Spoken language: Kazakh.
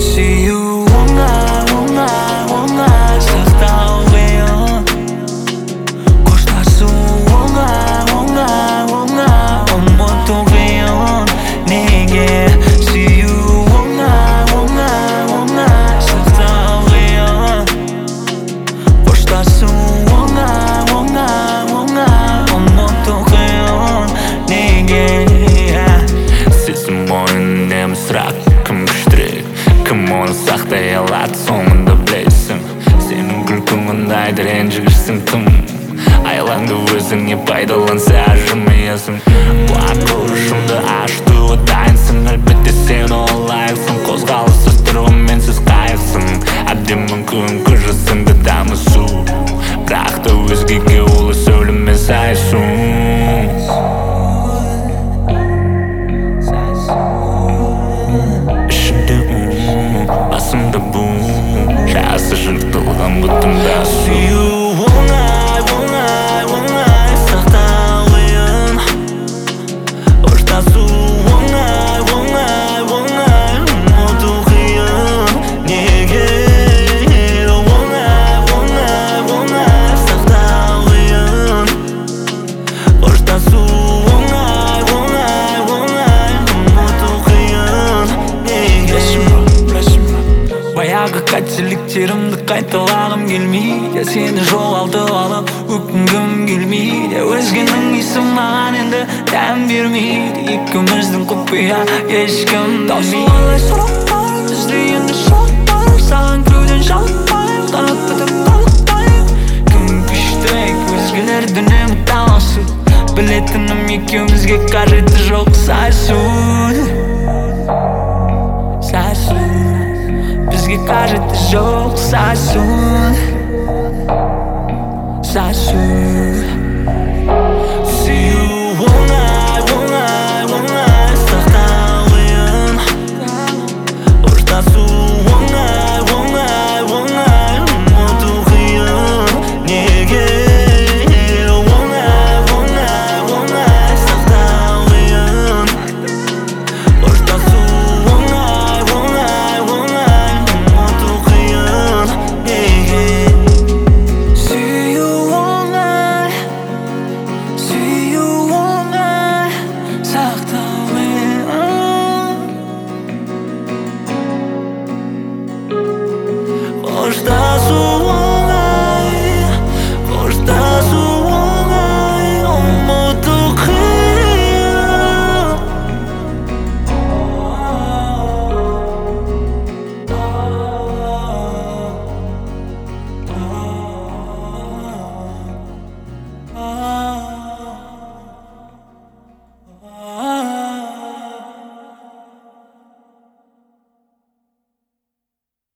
сүю оңай сақтау қиын, қоштасу оңай ұмыту қиын. Неге сүю оңай сақтау қиын, қоштасу оңай ұмыту қиын. Неге сезім мойнынан сұрақ, кім күштірек, кім оны сақтай алады соңында білесің. Сенің күлкің айдар ренжігішсің тым, айлаңды өзіңе пайдаланса жымиясың. Құлақушымды ашытуға дайынсың, әлбетте сен олайсың. Қозғалыссыз тұрғым менсіз қайықсың, әбден мүмкін күржісіңді дамысу, бірақ та өзгеге олы сөйлеме сайсу. Басымда бұм, жасы жыртылған бұтымда сүю оңай сақтау қиын, қоштасу оңай ұмыту қиын. Неге оңай сақтау қиын, қоштасу оңай ұмыту қиын. Неге баяғы қателіктерімді қайталағым келмейді, сені жоғалтып алып өкінгім келмейді. Өзгенің иісі маған енді дәм бермейді, екеуміздің құпия ешкім білмейді. Сұрамай бізде енді шоқпай, саған кіреуден жалықпай, қанат бітіп қалықпай. Кім күштірек өзгелерді үнемі таласу, білетінім екеумізге қажеті жоқ сайсу. Бізге қажеті жоқ сайсу.